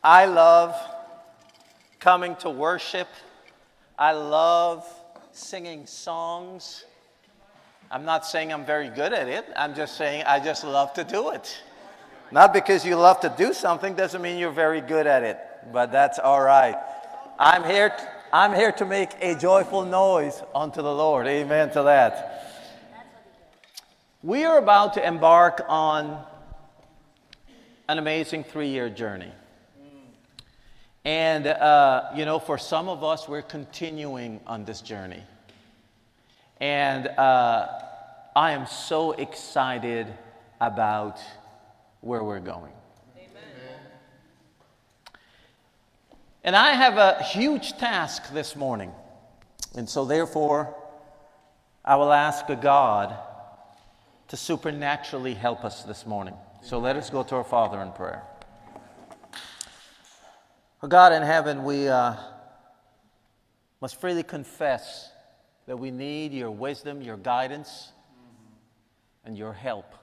I love coming to worship. I love singing songs. I'm not saying I'm very good at it. I'm just saying I just love to do it. Not because you love to do something doesn't mean you're very good at it, but that's all right. I'm here to make a joyful noise unto the Lord. Amen to that. We are about to embark on an amazing 3-year journey. And, for some of us, we're continuing on this journey. And I am so excited about where we're going. Amen. And I have a huge task this morning. And so, therefore, I will ask God to supernaturally help us this morning. So let us go to our Father in prayer. Oh God in heaven, we must freely confess that we need your wisdom, your guidance, and your help.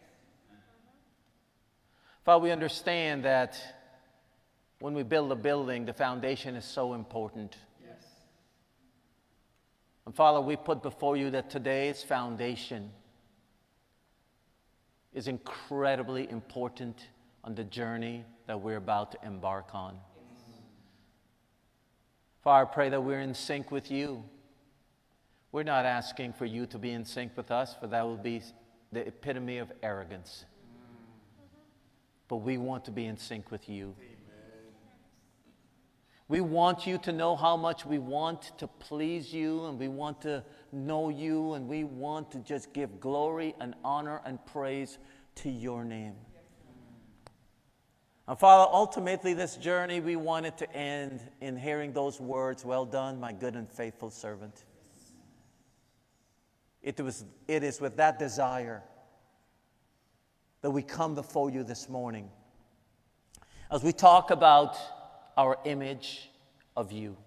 Father, we understand that when we build a building, the foundation is so important. Yes. And Father, we put before you that today's foundation is incredibly important on the journey that we're about to embark on. Father, I pray that we're in sync with you. We're not asking for you to be in sync with us, for that will be the epitome of arrogance. But we want to be in sync with you. Amen. We want you to know how much we want to please you, and we want to know you, and we want to just give glory and honor and praise to your name. And Father, ultimately this journey, we want it to end in hearing those words, "Well done, my good and faithful servant." It is with that desire that we come before you this morning as we talk about our image of you.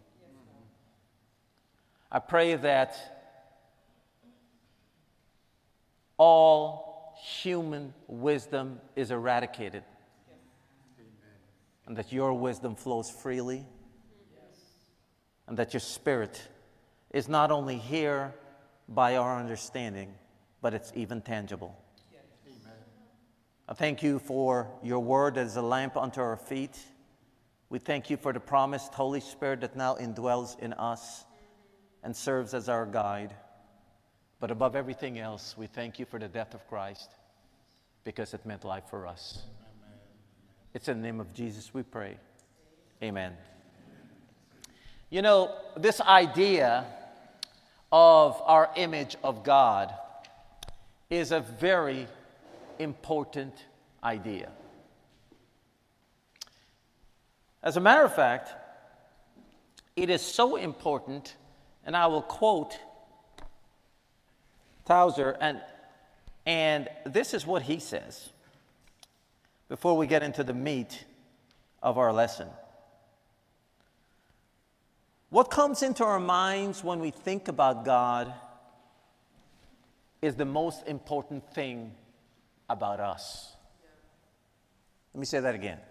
I pray that all human wisdom is eradicated. And that your wisdom flows freely. Yes. And that your spirit is not only here by our understanding, but it's even tangible. Yes. Amen. I thank you for your word that is a lamp unto our feet. We thank you for the promised Holy Spirit that now indwells in us and serves as our guide. But above everything else, we thank you for the death of Christ because it meant life for us. It's in the name of Jesus we pray. Amen. You know, this idea of our image of God is a very important idea. As a matter of fact, it is so important, and I will quote Tauser, and this is what he says before we get into the meat of our lesson. What comes into our minds when we think about God is the most important thing about us. Let me say that again.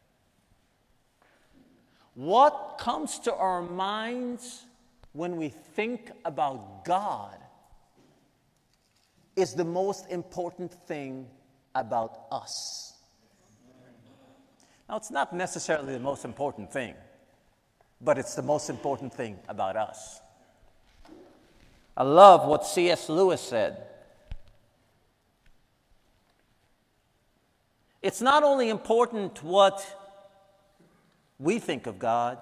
What comes to our minds when we think about God is the most important thing about us. Now, it's not necessarily the most important thing, but it's the most important thing about us. I love what C.S. Lewis said. It's not only important what we think of God,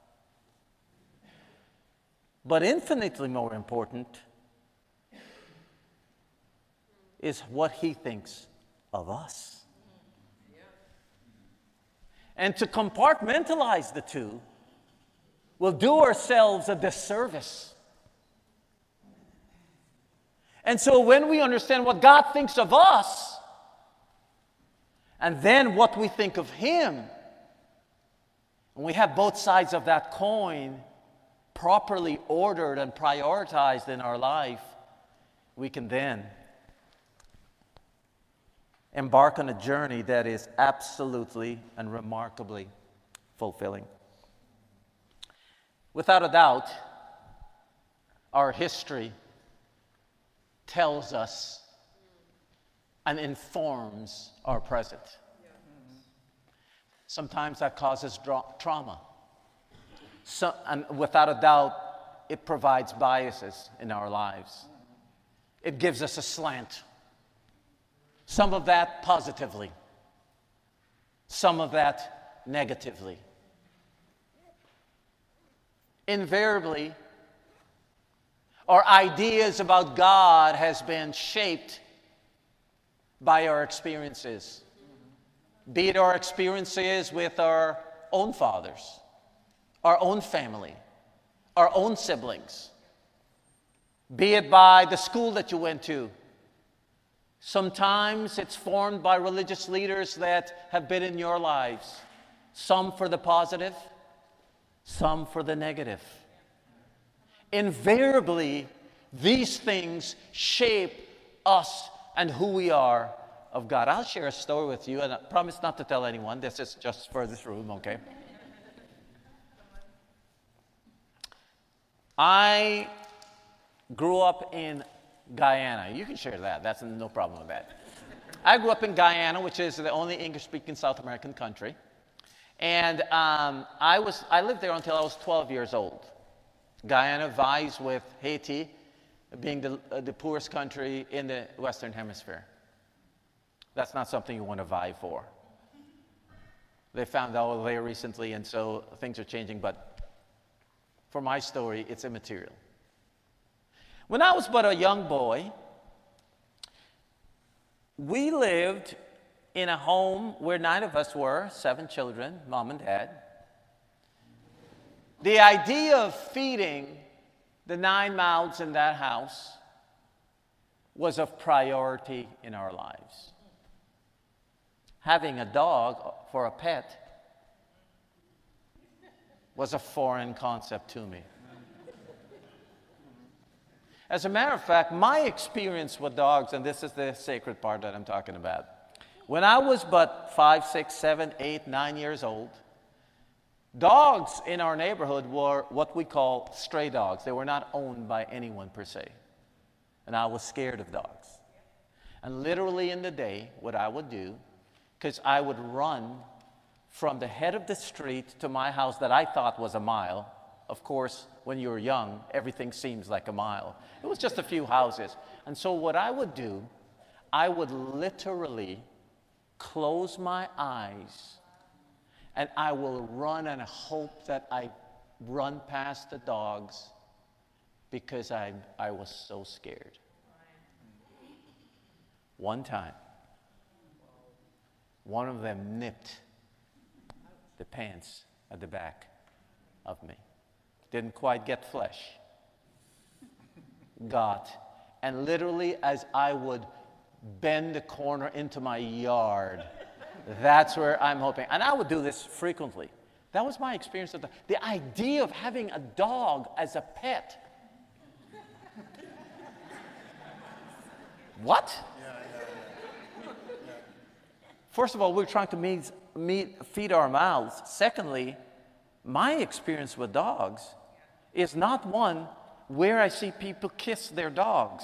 but infinitely more important is what he thinks of us. And to compartmentalize the two will do ourselves a disservice. And so when we understand what God thinks of us, and then what we think of him, and we have both sides of that coin properly ordered and prioritized in our life, we can then embark on a journey that is absolutely and remarkably fulfilling. Without a doubt, our history tells us and informs our present. Sometimes that causes trauma. And without a doubt, it provides biases in our lives. It gives us a slant. Some of that positively, some of that negatively. Invariably, our ideas about God has been shaped by our experiences. Be it our experiences with our own fathers, our own family, our own siblings. Be it by the school that you went to. Sometimes it's formed by religious leaders that have been in your lives. Some for the positive, some for the negative. Invariably, these things shape us and who we are of God. I'll share a story with you, and I promise not to tell anyone. This is just for this room, okay? I grew up in Guyana. You can share that. That's no problem with that. I grew up in Guyana, which is the only English-speaking South American country. And I lived there until I was 12 years old. Guyana vies with Haiti being the poorest country in the Western Hemisphere. That's not something you want to vie for. They found out very recently, and so things are changing, but for my story, it's immaterial. When I was but a young boy, we lived in a home where 9 of us were, 7 children, mom and dad. The idea of feeding the 9 mouths in that house was of priority in our lives. Having a dog for a pet was a foreign concept to me. As a matter of fact, my experience with dogs, and this is the sacred part that I'm talking about. When I was but 5, 6, 7, 8, 9 years old, dogs in our neighborhood were what we call stray dogs. They were not owned by anyone per se. And I was scared of dogs. And literally in the day, what I would do, because I would run from the head of the street to my house that I thought was a mile. Of course, when you're young, everything seems like a mile. It was just a few houses. And so what I would do, I would literally close my eyes and I will run and hope that I run past the dogs because I was so scared. One time, one of them nipped the pants at the back of me. Didn't quite get flesh. Got. And literally as I would bend the corner into my yard, that's where I'm hoping. And I would do this frequently. That was my experience of the idea of having a dog as a pet. What? First of all, we're trying to feed our mouths. Secondly, my experience with dogs is not one where I see people kiss their dogs.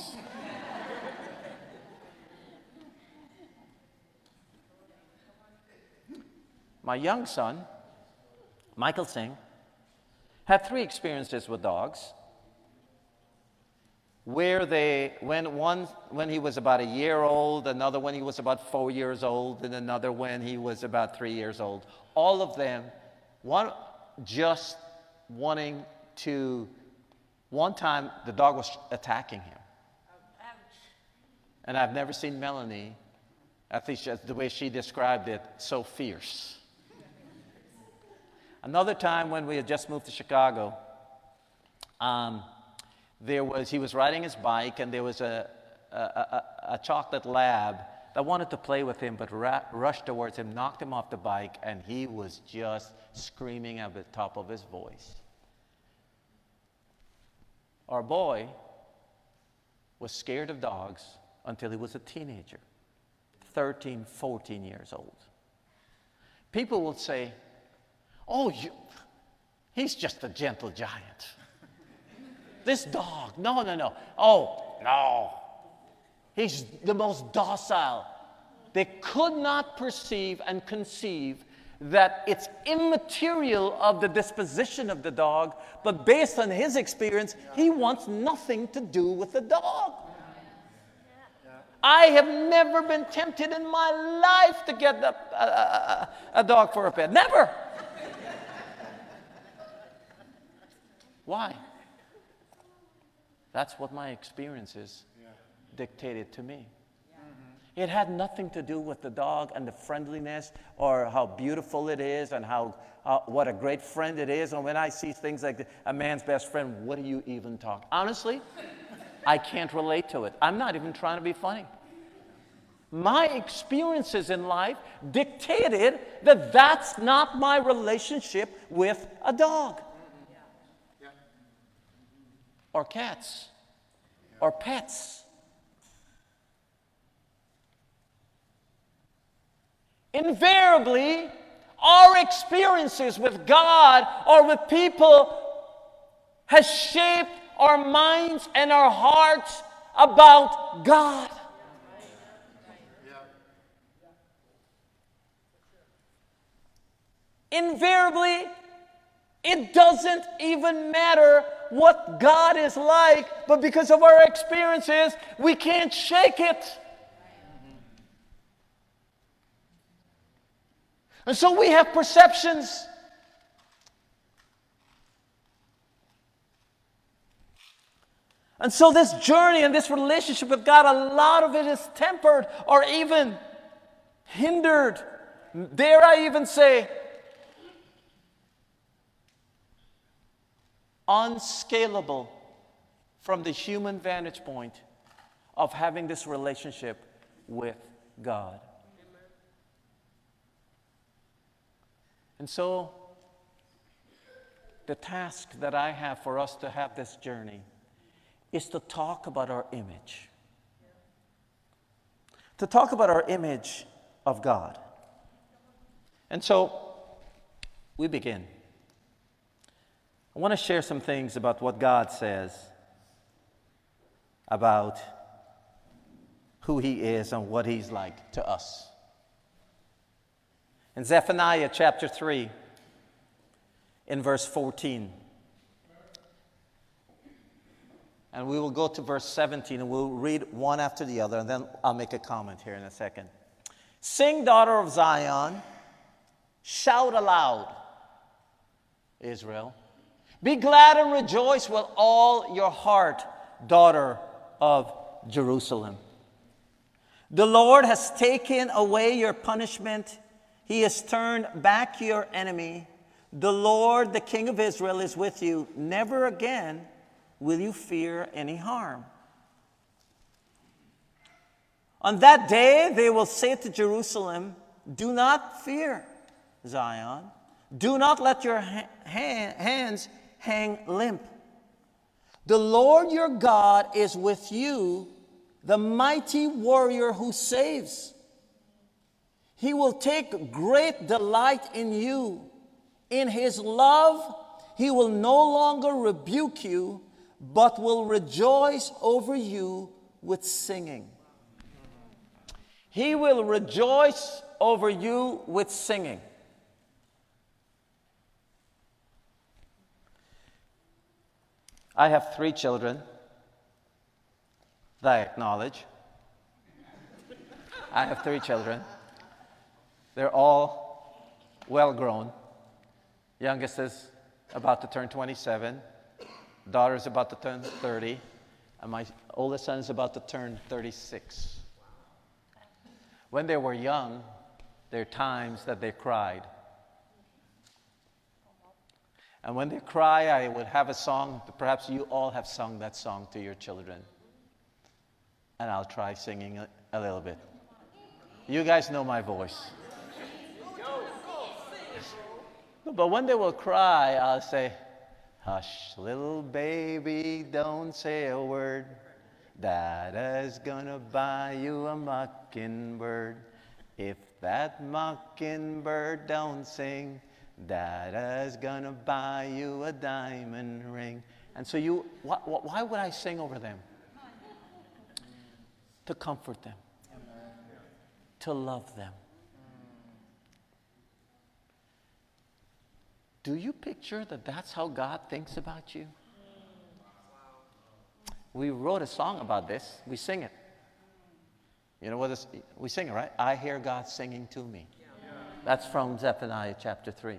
My young son, Michael Singh, had 3 experiences with dogs. When he was about a year old, another when he was about 4 years old, and another when he was about 3 years old. All of them, one time the dog was attacking him. And I've never seen Melanie, at least the way she described it, so fierce. Another time when we had just moved to Chicago, he was riding his bike, and there was a chocolate lab that wanted to play with him, but rushed towards him, knocked him off the bike, and he was just screaming at the top of his voice. Our boy was scared of dogs until he was a teenager, 13, 14 years old. People will say, Oh, he's just a gentle giant. This dog, no. Oh, no. He's the most docile. They could not perceive and conceive that it's immaterial of the disposition of the dog, but based on his experience, he wants nothing to do with the dog. I have never been tempted in my life to get a dog for a pet. Never. Why? That's what my experiences dictated to me. It had nothing to do with the dog and the friendliness or how beautiful it is and what a great friend it is. And when I see things like a man's best friend, what do you even talk? Honestly, I can't relate to it. I'm not even trying to be funny. My experiences in life dictated that that's not my relationship with a dog or cats or pets. Invariably, our experiences with God or with people has shaped our minds and our hearts about God. Invariably, it doesn't even matter what God is like, but because of our experiences, we can't shake it. And so we have perceptions. And so this journey and this relationship with God, a lot of it is tempered or even hindered. Dare I even say, unscalable from the human vantage point of having this relationship with God. And so, the task that I have for us to have this journey is to talk about our image. To talk about our image of God. And so, we begin. I want to share some things about what God says about who He is and what He's like to us. In Zephaniah chapter 3, in verse 14, and we will go to verse 17, and we'll read one after the other, and then I'll make a comment here in a second. Sing, daughter of Zion, shout aloud, Israel. Be glad and rejoice with all your heart, daughter of Jerusalem. The Lord has taken away your punishment. He has turned back your enemy. The Lord, the King of Israel, is with you. Never again will you fear any harm. On that day, they will say to Jerusalem, do not fear, Zion. Do not let your hands hang limp. The Lord your God is with you, the mighty warrior who saves. He will take great delight in you. In His love, He will no longer rebuke you, but will rejoice over you with singing. He will rejoice over you with singing. I have 3 children that I acknowledge. I have 3 children. They're all well grown. Youngest is about to turn 27. Daughter's about to turn 30. And my oldest son is about to turn 36. When they were young, there are times that they cried. And when they cry, I would have a song. Perhaps you all have sung that song to your children. And I'll try singing a little bit. You guys know my voice. But when they will cry, I'll say, hush, little baby, don't say a word. Dada's gonna buy you a mockingbird. If that mockingbird don't sing, Dada's gonna buy you a diamond ring. And so why would I sing over them? To comfort them. To love them. Do you picture that that's how God thinks about you? We wrote a song about this. We sing it. You know what we sing it, right? I hear God singing to me. That's from Zephaniah chapter 3.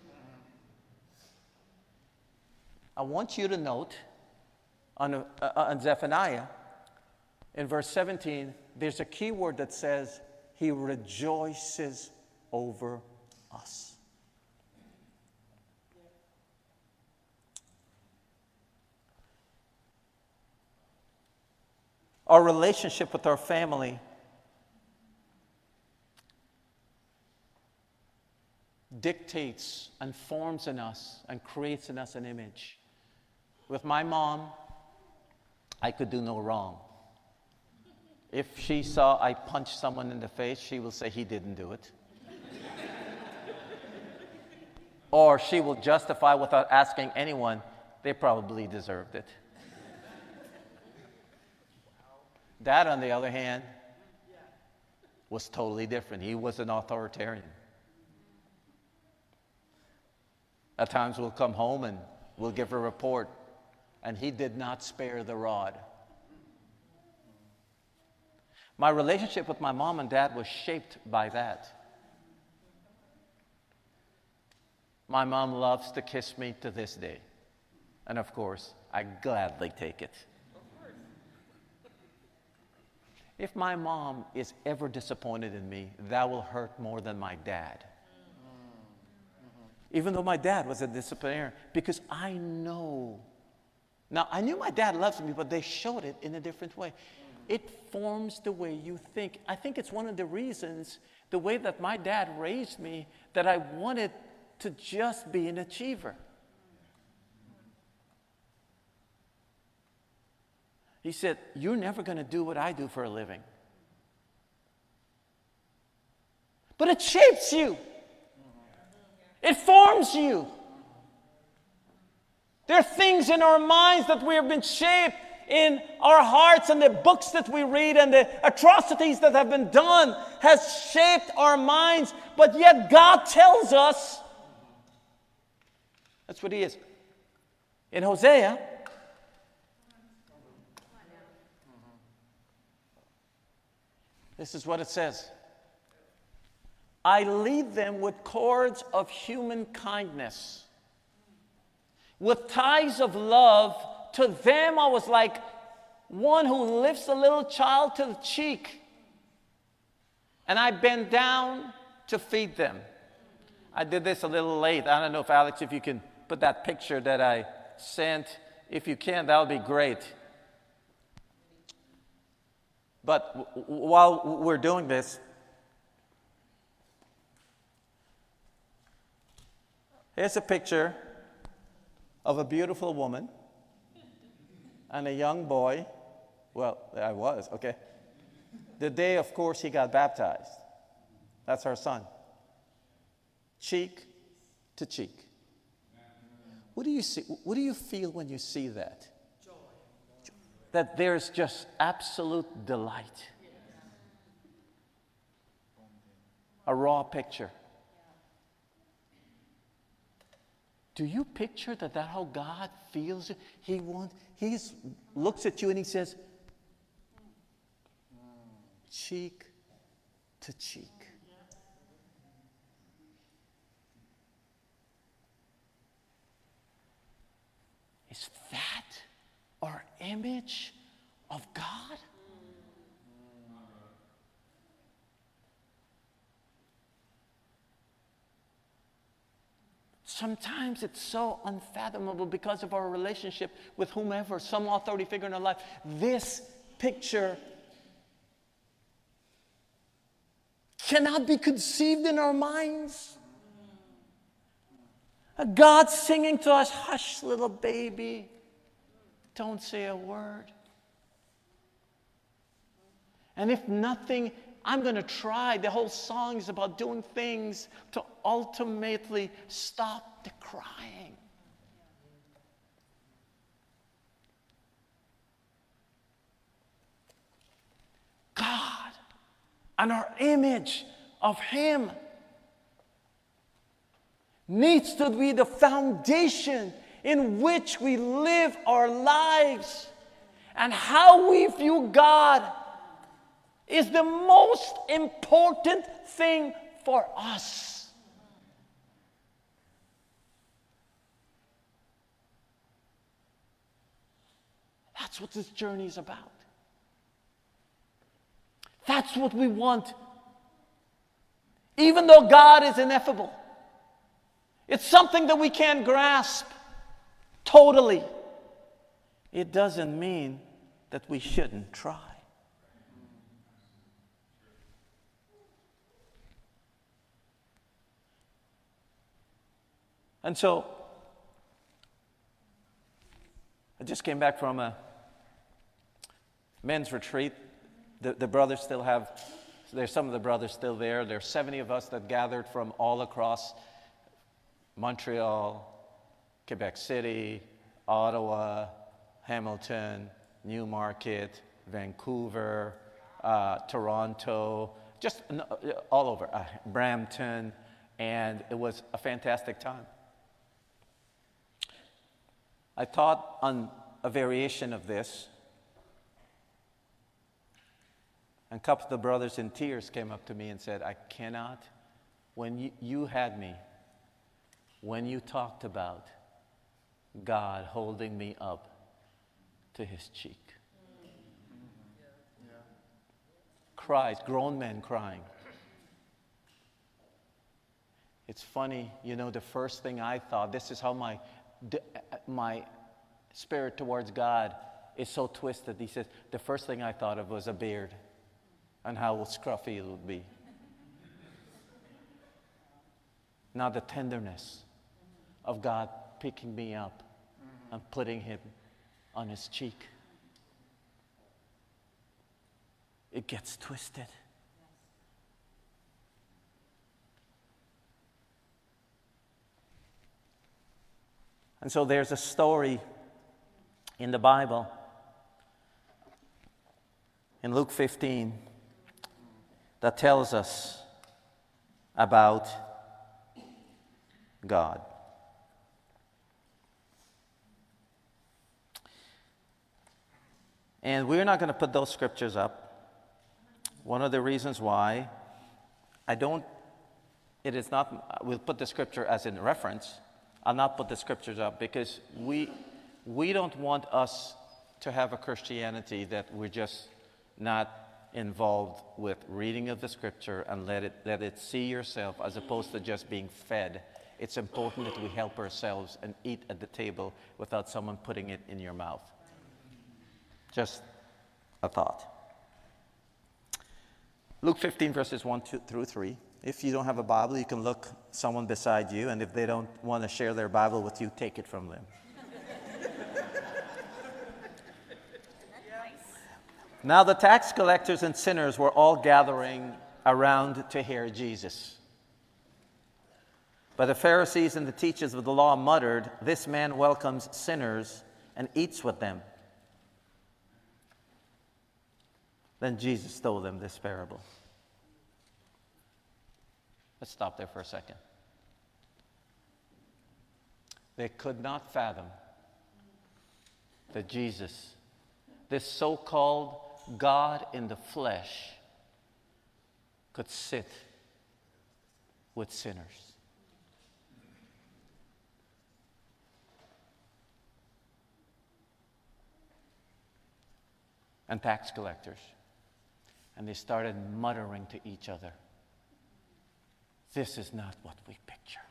I want you to note on Zephaniah, in verse 17, there's a key word that says, He rejoices over us. Our relationship with our family dictates and forms in us and creates in us an image. With my mom, I could do no wrong. If she saw I punched someone in the face, she will say he didn't do it. Or she will justify without asking anyone, they probably deserved it. Dad, on the other hand, was totally different. He was an authoritarian. At times we'll come home and we'll give a report, and he did not spare the rod. My relationship with my mom and dad was shaped by that. My mom loves to kiss me to this day. And of course, I gladly take it. If my mom is ever disappointed in me, that will hurt more than my dad. Even though my dad was a disciplinarian, because I know. Now, I knew my dad loves me, but they showed it in a different way. It forms the way you think. I think it's one of the reasons, the way that my dad raised me, that I wanted to just be an achiever. He said, you're never going to do what I do for a living. But it shapes you. It forms you. There are things in our minds that we have been shaped in our hearts, and the books that we read and the atrocities that have been done has shaped our minds. But yet God tells us, that's what He is. In Hosea, this is what it says. I lead them with cords of human kindness. With ties of love, to them I was like one who lifts a little child to the cheek. And I bend down to feed them. I did this a little late. I don't know if Alex, if you can put that picture that I sent. If you can, that would be great. But while we're doing this, here's a picture of a beautiful woman and a young boy. Well, I was, okay. The day, of course, he got baptized. That's our son. Cheek to cheek. What do you see? What do you feel when you see that? That there's just absolute delight. A raw picture. Do you picture that that's how God feels? He looks at you and He says, cheek to cheek. Is that our image of God? Sometimes it's so unfathomable because of our relationship with whomever, some authority figure in our life. This picture cannot be conceived in our minds. A God singing to us, hush, little baby, don't say a word. And if nothing I'm going to try. The whole song is about doing things to ultimately stop the crying. God and our image of Him needs to be the foundation in which we live our lives. And how we view God is the most important thing for us. That's what this journey is about. That's what we want. Even though God is ineffable, it's something that we can't grasp totally. It doesn't mean that we shouldn't try. And so, I just came back from a men's retreat. The brothers still have, there's some of the brothers still there. There's 70 of us that gathered from all across Montreal, Quebec City, Ottawa, Hamilton, Newmarket, Vancouver, Toronto, just all over, Brampton, and it was a fantastic time. I taught on a variation of this, and a couple of the brothers in tears came up to me and said, I cannot, when you had me, when you talked about God holding me up to His cheek. Cries, grown men crying. It's funny, the first thing I thought, this is how my spirit towards God is so twisted. He says, the first thing I thought of was a beard and how scruffy it would be. Now the tenderness of God picking me up and putting Him on His cheek. It gets twisted. And so there's a story in the Bible, in Luke 15, that tells us about God. And we're not going to put those scriptures up. One of the reasons why we'll put the scripture as in reference. I'll not put the scriptures up because we don't want us to have a Christianity that we're just not involved with reading of the scripture and let it see yourself as opposed to just being fed. It's important that we help ourselves and eat at the table without someone putting it in your mouth. Just a thought. Luke 15 verses 1 through 3. If you don't have a Bible, you can look someone beside you, and if they don't want to share their Bible with you, take it from them. Now the tax collectors and sinners were all gathering around to hear Jesus. But the Pharisees and the teachers of the law muttered, "This man welcomes sinners and eats with them." Then Jesus told them this parable. Let's stop there for a second. They could not fathom that Jesus, this so-called God in the flesh, could sit with sinners. And tax collectors. And they started muttering to each other, "This is not what we picture."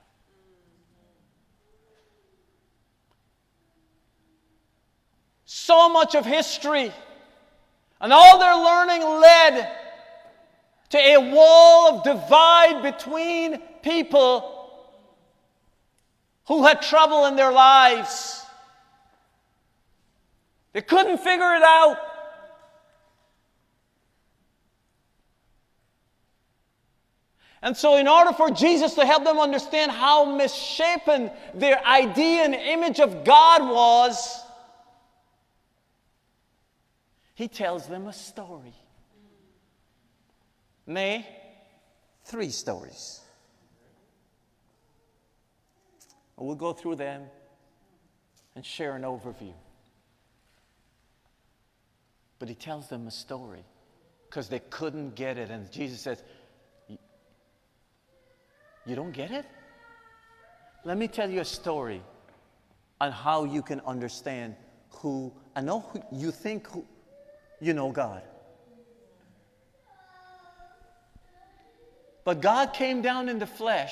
So much of history and all their learning led to a wall of divide between people who had trouble in their lives. They couldn't figure it out. And so in order for Jesus to help them understand how misshapen their idea and image of God was, he tells them a story. Nay, 3 stories. We'll go through them and share an overview. But he tells them a story because they couldn't get it. And Jesus says, you don't get it? Let me tell you a story on how you can understand who, I know who you think you know God. But God came down in the flesh,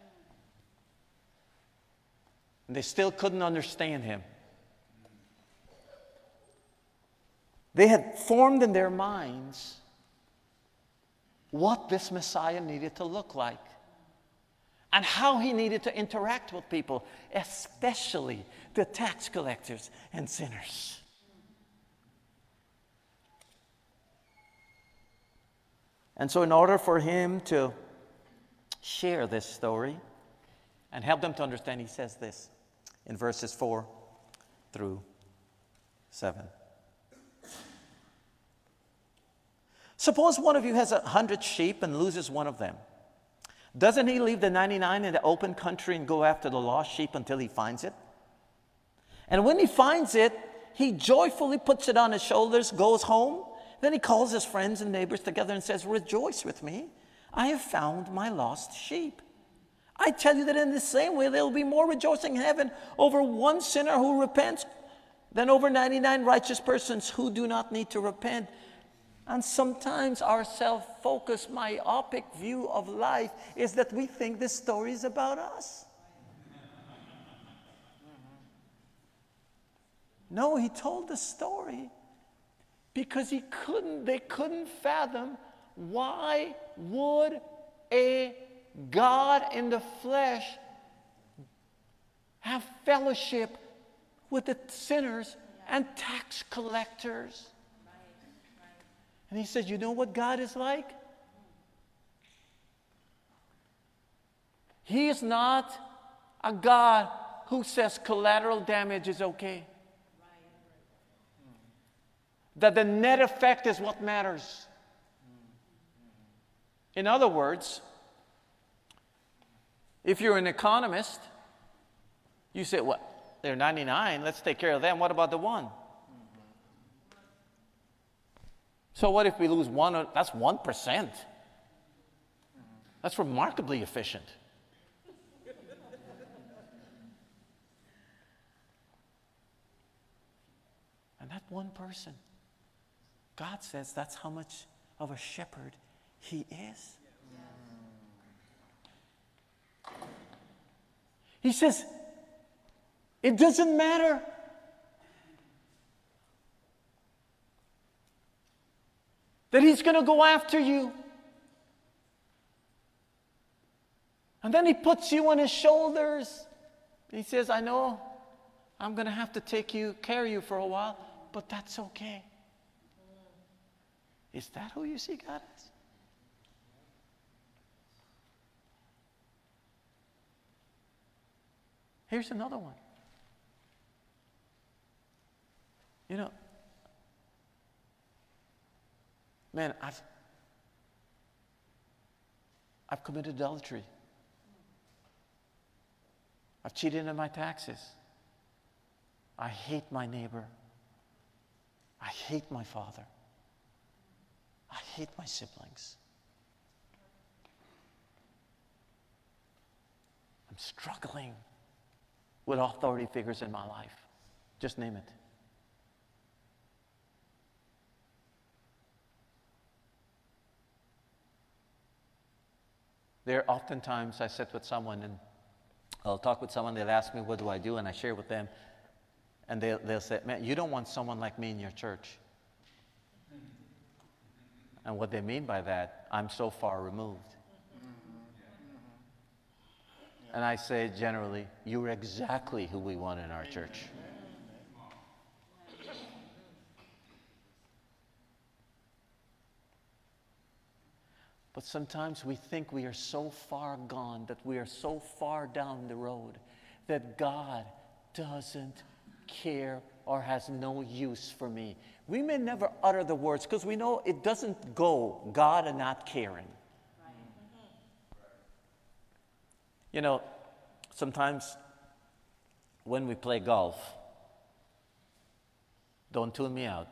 and they still couldn't understand him. They had formed in their minds what this Messiah needed to look like and how he needed to interact with people, especially the tax collectors and sinners. And so in order for him to share this story and help them to understand, he says this in verses 4 through 7. Suppose one of you has 100 sheep and loses one of them. Doesn't he leave the 99 in the open country and go after the lost sheep until he finds it? And when he finds it, he joyfully puts it on his shoulders, goes home. Then he calls his friends and neighbors together and says, rejoice with me. I have found my lost sheep. I tell you that in the same way, there will be more rejoicing in heaven over one sinner who repents than over 99 righteous persons who do not need to repent. And sometimes our self-focused, myopic view of life is that we think this story is about us. No, he told the story because they couldn't fathom why would a God in the flesh have fellowship with the sinners and tax collectors. And he says, you know what God is like? He is not a God who says collateral damage is okay. That the net effect is what matters. In other words, if you're an economist, you say, well, they're 99, let's take care of them. What about the one? So what if we lose one? That's 1%. That's remarkably efficient. And that one person, God says that's how much of a shepherd he is. He says, it doesn't matter. That he's going to go after you. And then he puts you on his shoulders. He says, I know I'm going to have to carry you for a while, but that's okay. Is that who you see God as? Here's another one. You know, man, I've committed adultery. I've cheated on my taxes. I hate my neighbor. I hate my father. I hate my siblings. I'm struggling with authority figures in my life. Just name it. There are oftentimes I sit with someone and I'll talk with someone, they'll ask me, what do I do? And I share with them. And they'll say, man, you don't want someone like me in your church. And what they mean by that, I'm so far removed. And I say generally, you're exactly who we want in our church. But sometimes we think we are so far gone, that we are so far down the road, that God doesn't care or has no use for me. We may never utter the words because we know it doesn't go, God and not caring. You know, sometimes when we play golf, don't tune me out.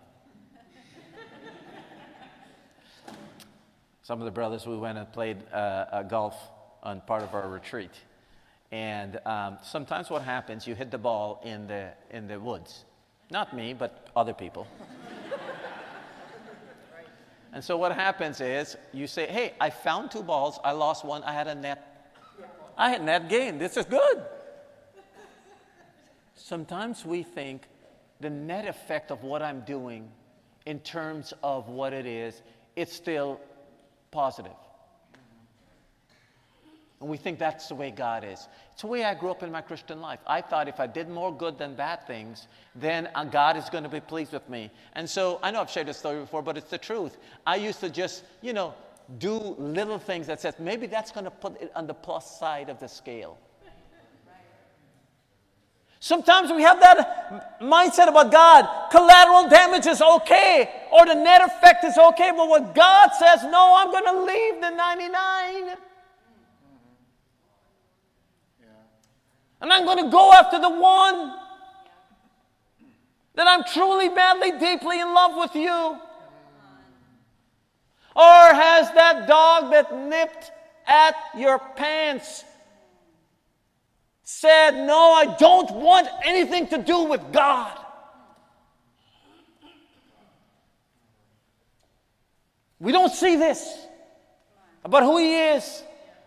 Some of the brothers, we went and played golf on part of our retreat. And sometimes what happens, you hit the ball in the woods. Not me, but other people. And so what happens is, you say, hey, I found 2 balls, I lost one, I had net gain, this is good. Sometimes we think the net effect of what I'm doing in terms of what it is, it's still positive. And we think that's the way God is. It's the way I grew up in my Christian life. I thought if I did more good than bad things, then God is going to be pleased with me. And so, I know I've shared this story before, but it's the truth. I used to just, do little things that says, maybe that's going to put it on the plus side of the scale. Sometimes we have that mindset about God. Collateral damage is okay, or the net effect is okay, but what God says, no, I'm going to leave the 99. And I'm going to go after the one that I'm truly, madly, deeply in love with you. Or has that dog that nipped at your pants said, no, I don't want anything to do with God? We don't see this about who He is.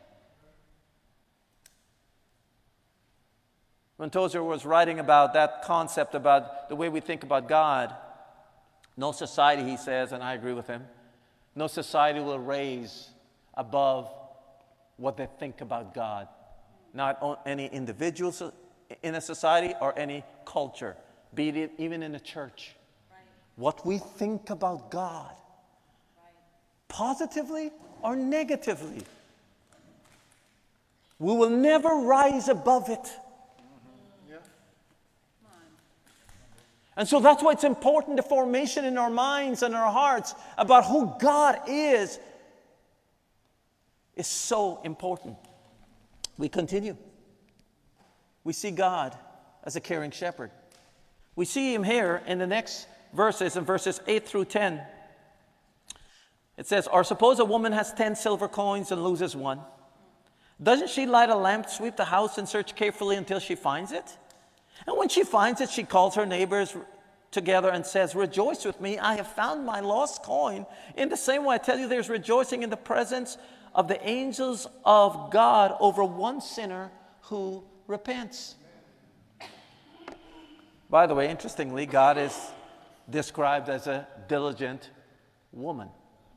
When Tozer was writing about that concept, about the way we think about God, no society, he says, and I agree with him, no society will raise above what they think about God. Not any individuals in a society or any culture, be it even in a church. Right. What we think about God, right, positively or negatively, we will never rise above it. And so that's why it's important, the formation in our minds and our hearts about who God is so important. We continue. We see God as a caring shepherd. We see Him here in the next verses, in verses 8 through 10. It says, or suppose a woman has 10 silver coins and loses one. Doesn't she light a lamp, sweep the house, and search carefully until she finds it? And when she finds it, she calls her neighbors together and says, rejoice with me, I have found my lost coin. In the same way, I tell you, there's rejoicing in the presence of the angels of God over one sinner who repents. By the way, interestingly, God is described as a diligent woman.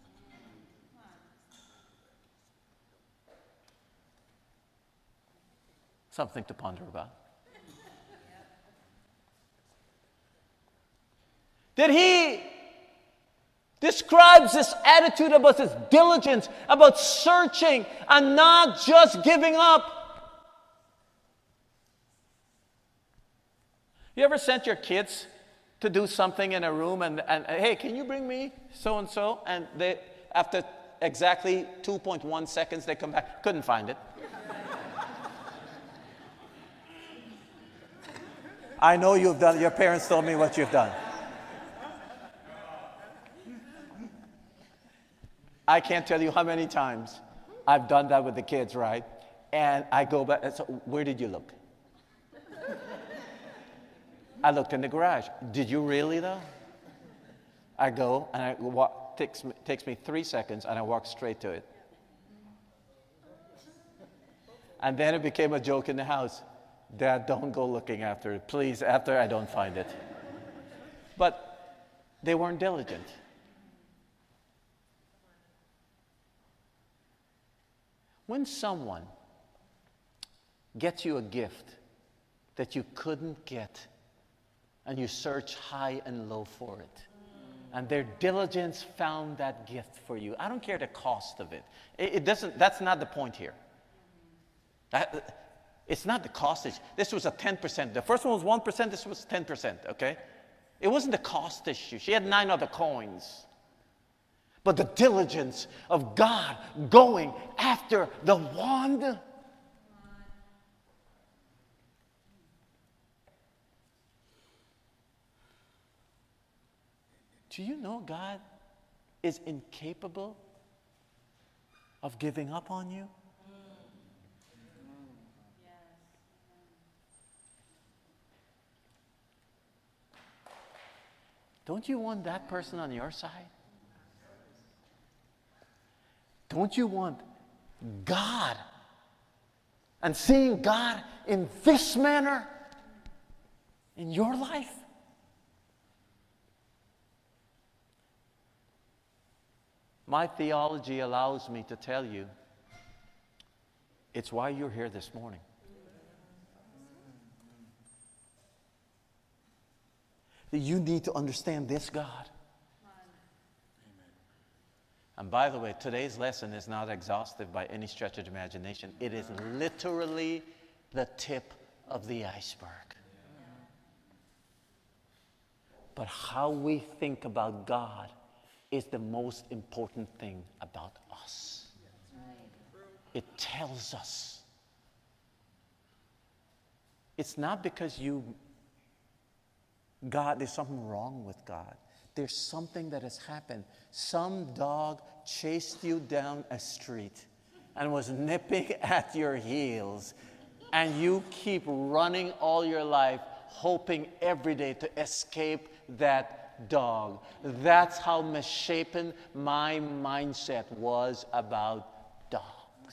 Something to ponder about. That He describes this attitude about His diligence, about searching and not just giving up. You ever sent your kids to do something in a room and hey, can you bring me so-and-so? And they, after exactly 2.1 seconds, they come back, couldn't find it. I know you've done, your parents told me what you've done. I can't tell you how many times I've done that with the kids, right? And I go back, so where did you look? I looked in the garage. Did you really though? I go and I walk, takes me 3 seconds and I walk straight to it. And then it became a joke in the house. Dad, don't go looking after it. Please, after I don't find it. But they weren't diligent. When someone gets you a gift that you couldn't get and you search high and low for it, And their diligence found that gift for you. I don't care the cost of it. It doesn't, that's not the point here. It's not the cost. This was a 10%. The first one was 1%, this was 10%, okay? It wasn't the cost issue. She had 9 other coins. But the diligence of God going after the one. Do you know God is incapable of giving up on you? Don't you want that person on your side? Don't you want God and seeing God in this manner in your life? My theology allows me to tell you it's why you're here this morning. You need to understand this God. And by the way, today's lesson is not exhaustive by any stretch of imagination. It is literally the tip of the iceberg. But how we think about God is the most important thing about us. It tells us. It's not because there's something wrong with God. There's something that has happened. Some dog chased you down a street and was nipping at your heels, and you keep running all your life, hoping every day to escape that dog. That's how misshapen my mindset was about dogs.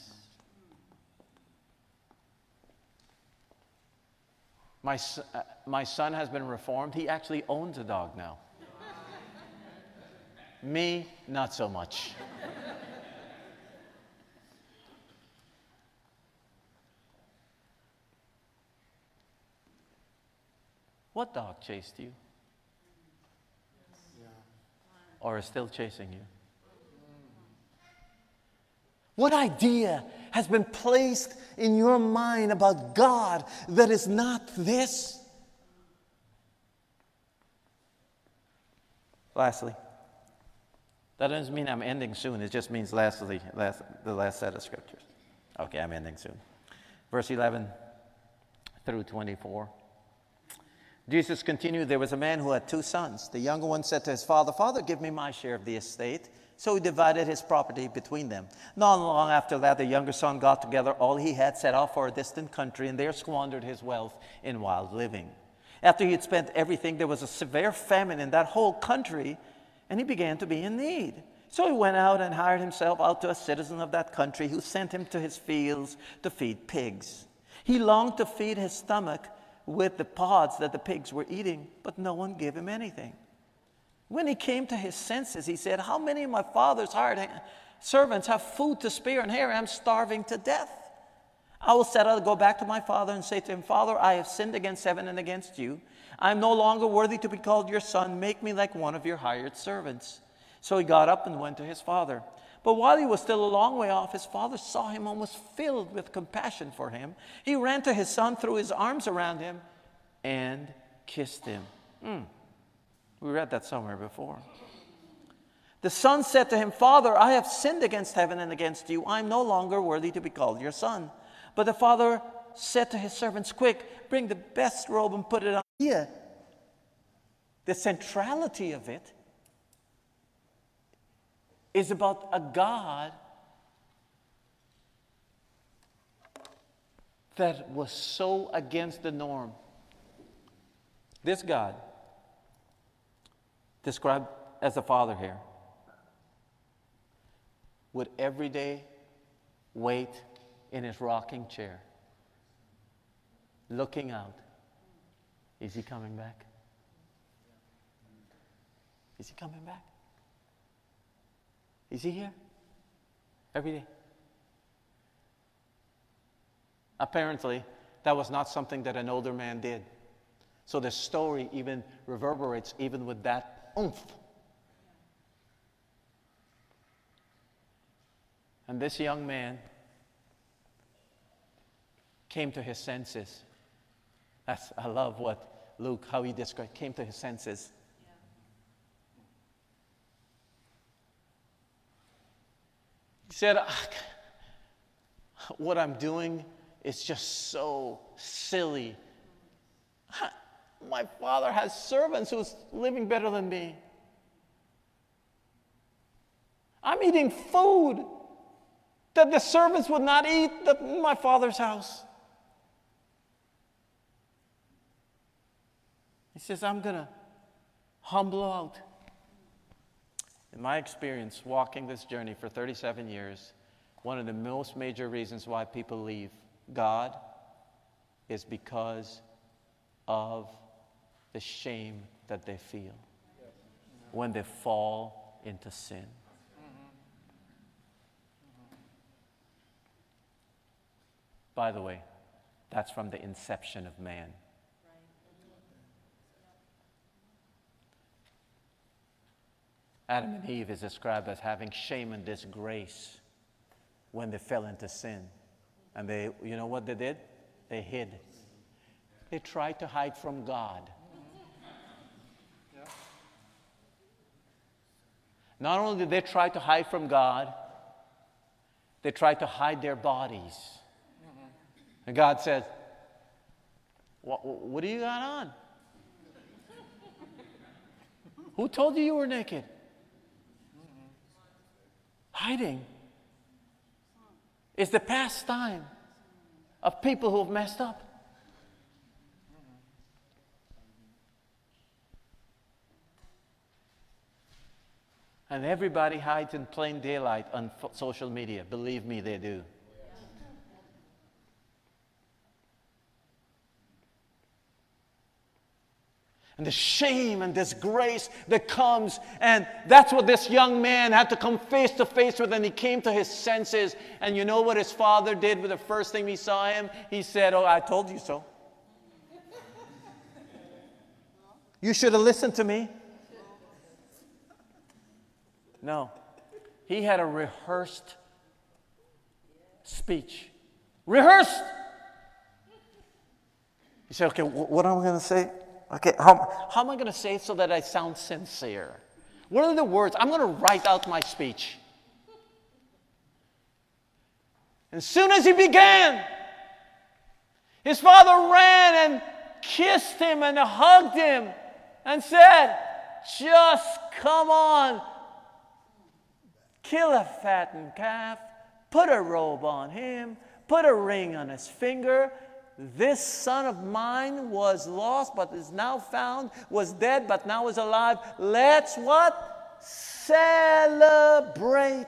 My son has been reformed. He actually owns a dog now. Me, not so much. What dog chased you? Or is still chasing you? What idea has been placed in your mind about God that is not this? Lastly, that doesn't mean I'm ending soon. It just means the last set of scriptures. Okay, I'm ending soon. Verse 11 through 24. Jesus continued, there was a man who had 2 sons. The younger one said to his father, "Father, give me my share of the estate." So he divided his property between them. Not long after that, the younger son got together all he had, set off for a distant country, and there squandered his wealth in wild living. After he had spent everything, there was a severe famine in that whole country, and he began to be in need. So he went out and hired himself out to a citizen of that country, who sent him to his fields to feed pigs. He longed to feed his stomach with the pods that the pigs were eating, but no one gave him anything. When he came to his senses, he said, "How many of my father's hired servants have food to spare, and here I am starving to death? I will set out to go back to my father and say to him, 'Father, I have sinned against heaven and against you. I am no longer worthy to be called your son. Make me like one of your hired servants.' So he got up and went to his father. But while he was still a long way off, his father saw him and was filled with compassion for him. He ran to his son, threw his arms around him, and kissed him." We read that somewhere before. The son said to him, "Father, I have sinned against heaven and against you. I am no longer worthy to be called your son." But the father said to his servants, "Quick, bring the best robe and put it on." Yeah. The centrality of it is about a God that was so against the norm. This God, described as a father here, would every day wait in his rocking chair, looking out. Is he coming back? Is he coming back? Is he here? Every day. Apparently, that was not something that an older man did. So the story even reverberates even with that oomph. And this young man came to his senses. I love what Luke, how he described, came to his senses. He said, what I'm doing is just so silly. My father has servants who's living better than me. I'm eating food that the servants would not eat in my father's house. He says, I'm going to humble out. In my experience, walking this journey for 37 years, one of the most major reasons why people leave God is because of the shame that they feel when they fall into sin. By the way, that's from the inception of man. Adam and Eve is described as having shame and disgrace when they fell into sin. And they, you know what they did? They hid. They tried to hide from God. Not only did they try to hide from God, they tried to hide their bodies. And God said, what do you got on? Who told you were naked? Hiding is the pastime of people who have messed up. And everybody hides in plain daylight on social media. Believe me, they do. And the shame and disgrace that comes, and that's what this young man had to come face to face with, and he came to his senses. And you know what his father did with the first thing he saw him? He said, "Oh, I told you so. You should have listened to me." No. He had a rehearsed speech. Rehearsed! He said, okay, what am I going to say? Okay, how am I going to say it so that I sound sincere? What are the words? I'm going to write out my speech. As soon as he began, his father ran and kissed him and hugged him and said, just come on. Kill a fattened calf, put a robe on him, put a ring on his finger. This son of mine was lost but is now found, was dead but now is alive. Let's what? Celebrate.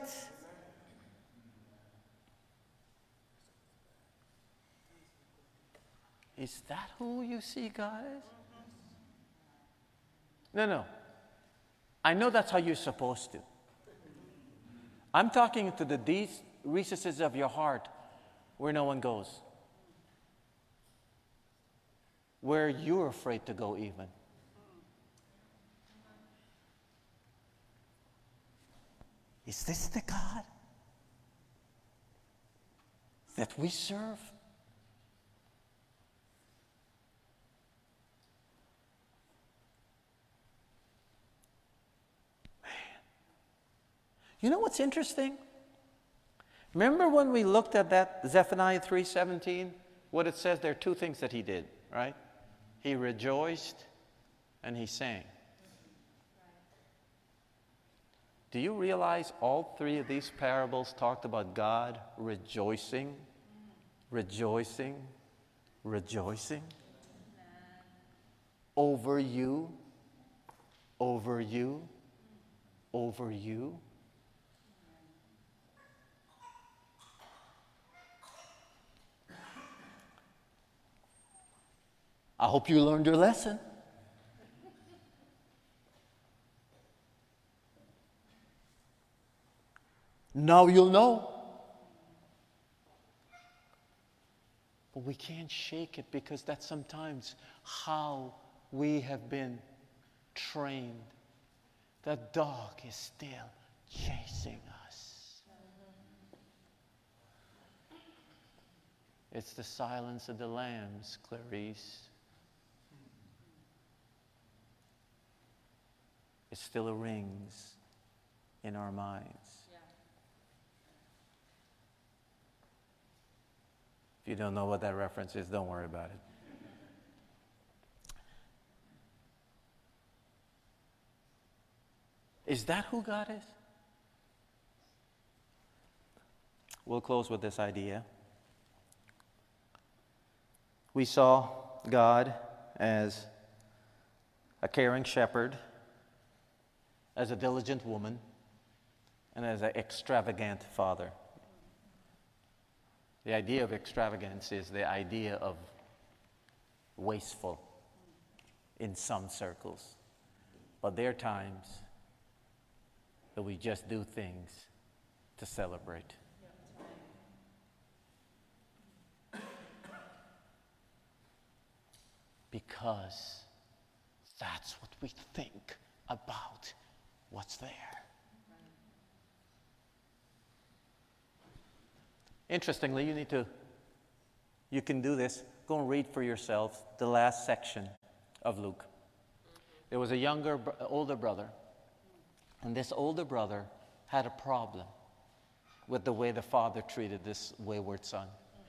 Is that who you see God as? No. I know that's how you're supposed to. I'm talking to the deep recesses of your heart where no one goes. Where you're afraid to go even. Is this the God that we serve? You know what's interesting? Remember when we looked at that Zephaniah 3:17? What it says, there are two things that he did, right? He rejoiced and he sang. Do you realize all three of these parables talked about God rejoicing, rejoicing, rejoicing? Over you, over you, over you. I hope you learned your lesson. Now you'll know. But we can't shake it because that's sometimes how we have been trained. The dog is still chasing us. It's the silence of the lambs, Clarice. It still rings in our minds. If you don't know what that reference is, don't worry about it. Is that who God is? We'll close with this idea. We saw God as a caring shepherd, as a diligent woman, and as an extravagant father. The idea of extravagance is the idea of wasteful in some circles. But there are times that we just do things to celebrate. Because that's what we think about what's there. Interestingly, you can do this. Go and read for yourself the last section of Luke. There was a older brother, and this older brother had a problem with the way the father treated this wayward son.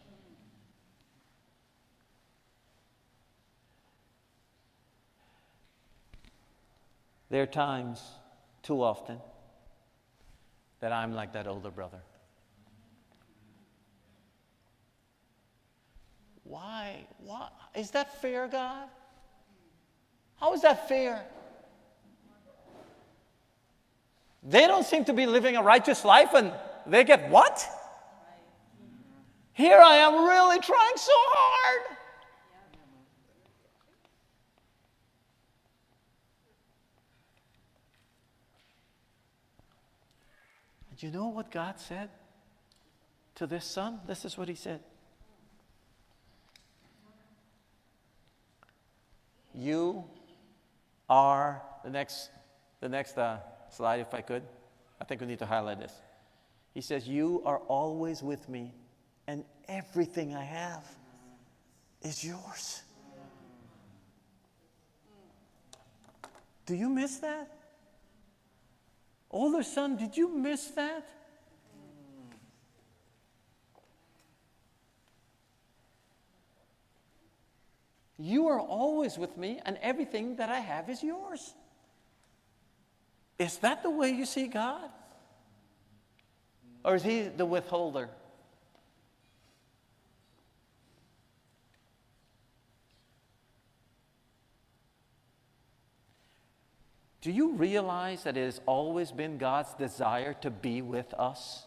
There are times, too often, that I'm like that older brother. Why? Is that fair, God? How is that fair? They don't seem to be living a righteous life, and they get what? Here I am really trying so hard. And you know what God said to this son? This is what he said. You are, the next slide if I could. I think we need to highlight this. He says, you are always with me, and everything I have is yours. Do you miss that? Older son, did you miss that? You are always with me, and everything that I have is yours. Is that the way you see God? Or is he the withholder? Do you realize that it has always been God's desire to be with us?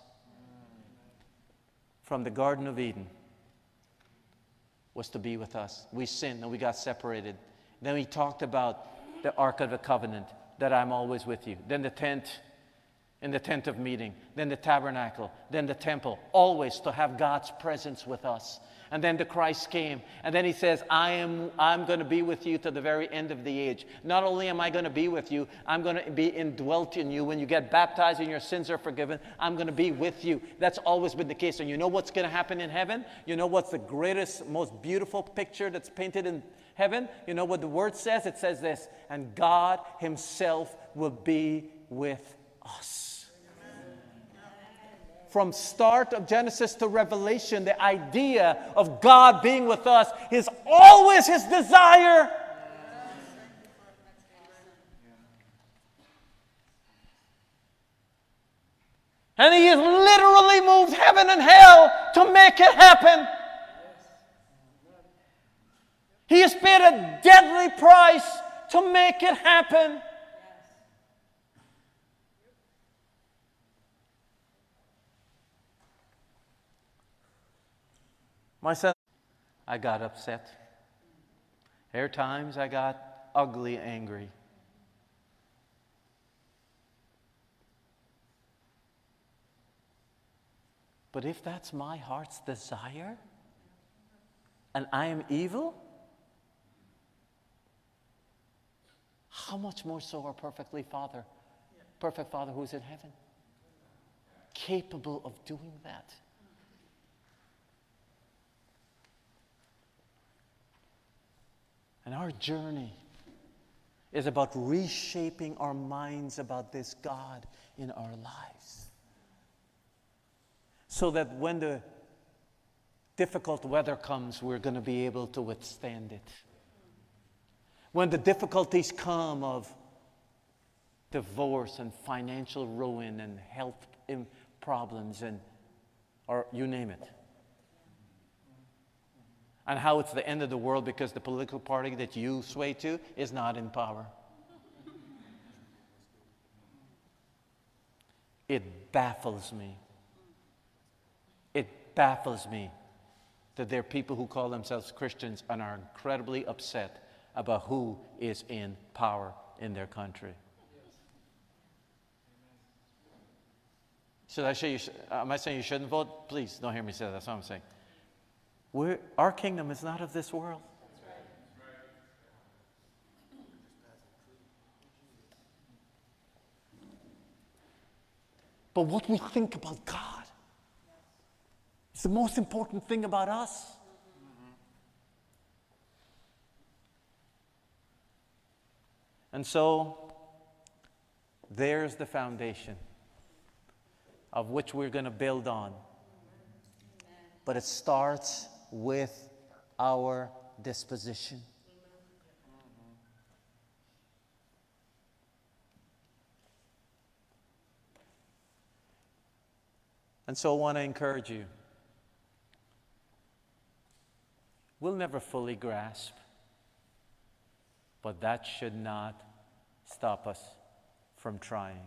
From the Garden of Eden was to be with us. We sinned and we got separated. Then we talked about the Ark of the Covenant, that I'm always with you. Then the tent, in the tent of meeting. Then the tabernacle. Then the temple. Always to have God's presence with us. And then the Christ came. And then he says, I'm going to be with you to the very end of the age. Not only am I going to be with you, I'm going to be indwelt in you. When you get baptized and your sins are forgiven, I'm going to be with you. That's always been the case. And you know what's going to happen in heaven? You know what's the greatest, most beautiful picture that's painted in heaven? You know what the word says? It says this, and God himself will be with us. From start of Genesis to Revelation, the idea of God being with us is always his desire. And he has literally moved heaven and hell to make it happen. He has paid a deadly price to make it happen. My son, I got upset. There are times I got ugly angry. But if that's my heart's desire, and I am evil, how much more so our perfect Father who's in heaven, capable of doing that? And our journey is about reshaping our minds about this God in our lives. So that when the difficult weather comes, we're going to be able to withstand it. When the difficulties come of divorce and financial ruin and health problems or you name it. And how it's the end of the world because the political party that you sway to is not in power. It baffles me. It baffles me that there are people who call themselves Christians and are incredibly upset about who is in power in their country. Should I say you? Am I saying you shouldn't vote? Please don't hear me say that. That's what I'm saying. Our kingdom is not of this world. But what we think about God is the most important thing about us. And so, there's the foundation of which we're going to build on. But it starts with our disposition. And so I want to encourage you. We'll never fully grasp, but that should not stop us from trying.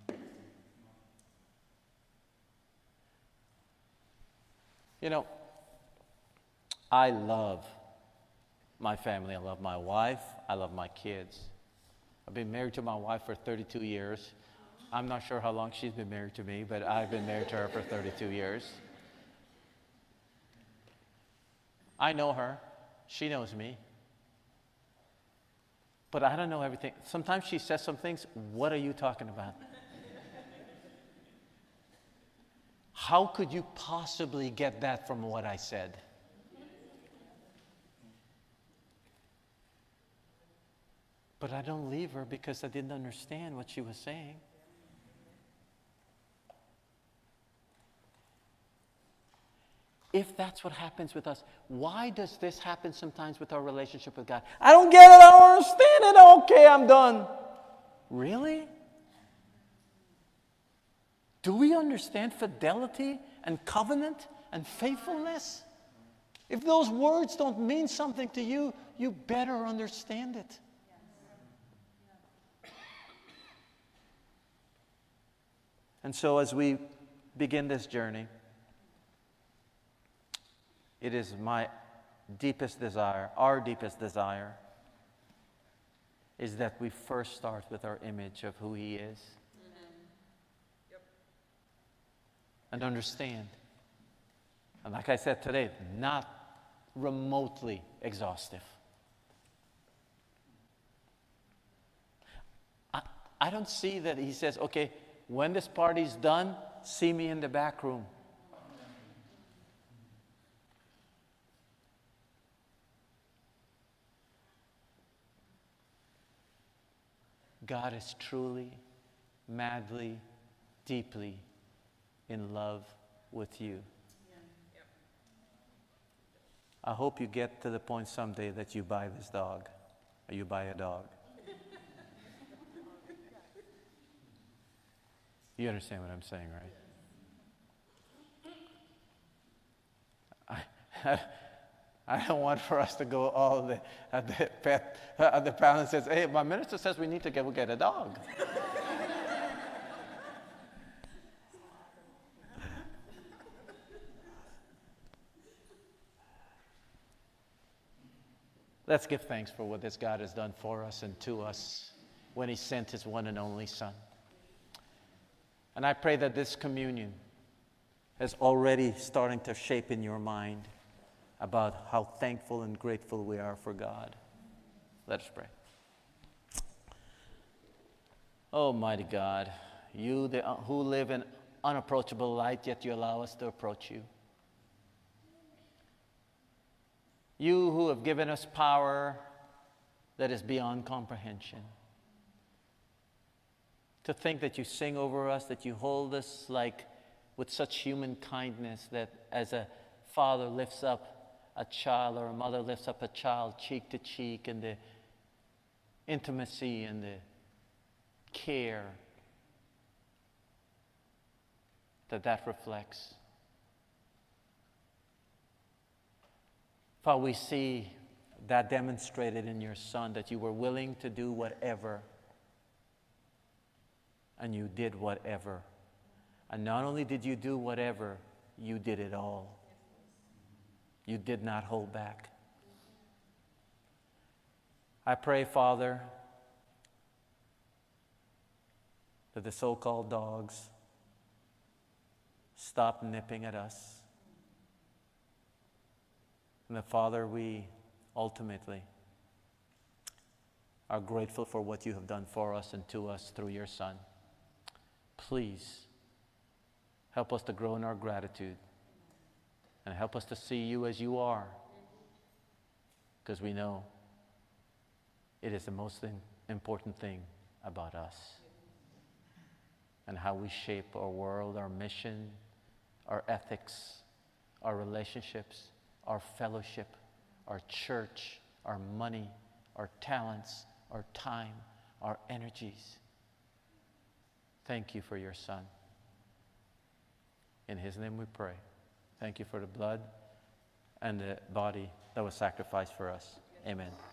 You know, I love my family. I love my wife. I love my kids. I've been married to my wife for 32 years. I'm not sure how long she's been married to me, but I've been married to her for 32 years. I know her. She knows me. But I don't know everything. Sometimes she says some things, what are you talking about? How could you possibly get that from what I said? But I don't leave her because I didn't understand what she was saying. If that's what happens with us, why does this happen sometimes with our relationship with God? I don't get it, I don't understand it, okay, I'm done. Really? Do we understand fidelity and covenant and faithfulness? If those words don't mean something to you, you better understand it. And so as we begin this journey, it is my deepest desire, our deepest desire, is that we first start with our image of who He is. And understand. And like I said today, not remotely exhaustive. I don't see that He says, okay, when this party's done, see me in the back room. God is truly, madly, deeply in love with you. I hope you get to the point someday that you buy this dog, or you buy a dog. You understand what I'm saying, right? I don't want for us to go all the panel says, hey, my minister says we need to get a dog. Let's give thanks for what this God has done for us and to us when He sent His one and only Son. And I pray that this communion is already starting to shape in your mind about how thankful and grateful we are for God. Let us pray. Almighty God, you who live in unapproachable light, yet you allow us to approach you. You who have given us power that is beyond comprehension. To think that you sing over us, that you hold us like with such human kindness, that as a father lifts up a child or a mother lifts up a child cheek to cheek, and the intimacy and the care that reflects. Father, we see that demonstrated in your Son, that you were willing to do whatever, and you did whatever. And not only did you do whatever, you did it all. You did not hold back. I pray, Father, that the so-called dogs stop nipping at us. And that, Father, we ultimately are grateful for what you have done for us and to us through your Son. Please help us to grow in our gratitude and help us to see you as you are, because we know it is the most important thing about us and how we shape our world, our mission, our ethics, our relationships, our fellowship, our church, our money, our talents, our time, our energies. Thank you for your Son. In his name we pray. Thank you for the blood and the body that was sacrificed for us. Amen.